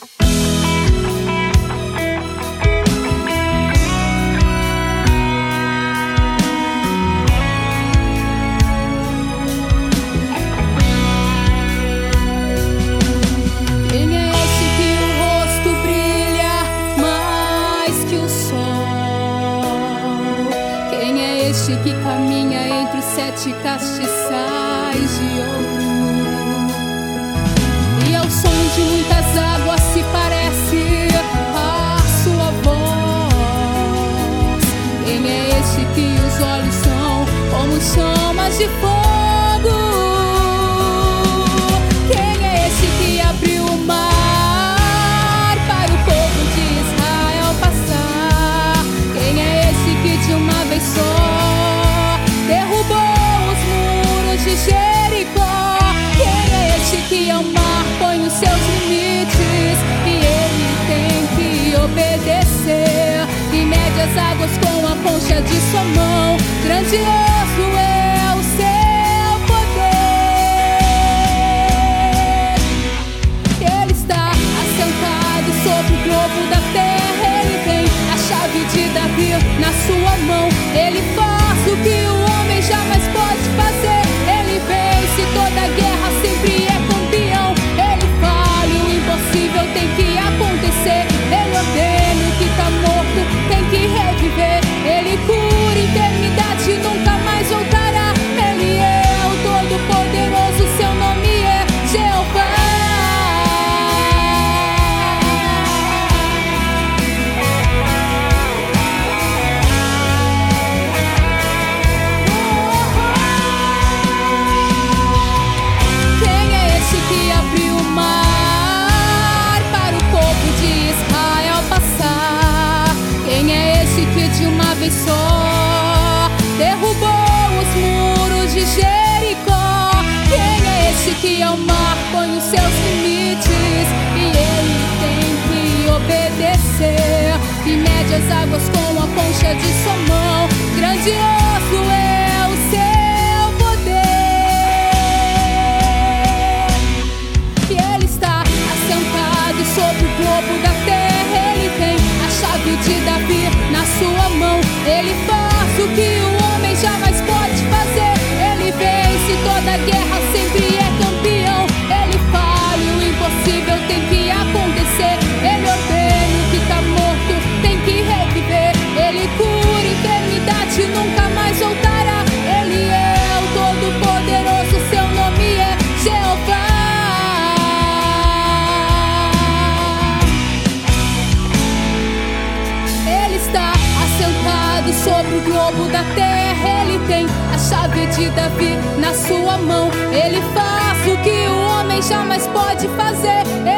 Que caminha entre os 7 castiçais de ouro, e ao som de muitas águas se parece a sua voz. Quem é este que os olhos são como chamas de fogo? Quem é este que abriu o mar para o povo de Israel passar? Quem é esse que de uma vez só derrubou os muros de Jericó? Quem é este que ao mar põe os seus limites e ele tem que obedecer? E mede as águas com a concha de sua mão. Grandioso é o seu poder. Ele está assentado sobre o globo da terra. Ele tem a chave de Davi na sua mão. Ele faz o que o homem jamais pode fazer. Ele vence toda guerra, sempre é campeão. Ele fala e o impossível tem que acontecer. Ele ordena o que tá morto, tem que reviver. Ele cura enfermidade, nunca mais voltará. Ele é o Todo-Poderoso, seu nome é Jeová. Que abriu o mar para o povo de Israel passar? Quem é esse que de uma vez só derrubou os muros de Jericó? Quem é esse que ao mar põe os seus limites e ele tem que obedecer? E mede as águas com a concha de sua mão. Grandioso é o seu poder. Sobre o globo da terra, ele tem a chave de Davi na sua mão. Ele faz o que o homem jamais pode fazer. Ele vence toda guerra, sempre é campeão. Ele fala e o impossível tem que acontecer. Ele ordena o que tá morto, tem que reviver. Ele cura enfermidade, nunca mais voltará. Ele é o Todo-Poderoso, seu nome é Jeová. Sobre o globo da terra, ele tem a chave de Davi na sua mão. Ele faz o que o homem jamais pode fazer.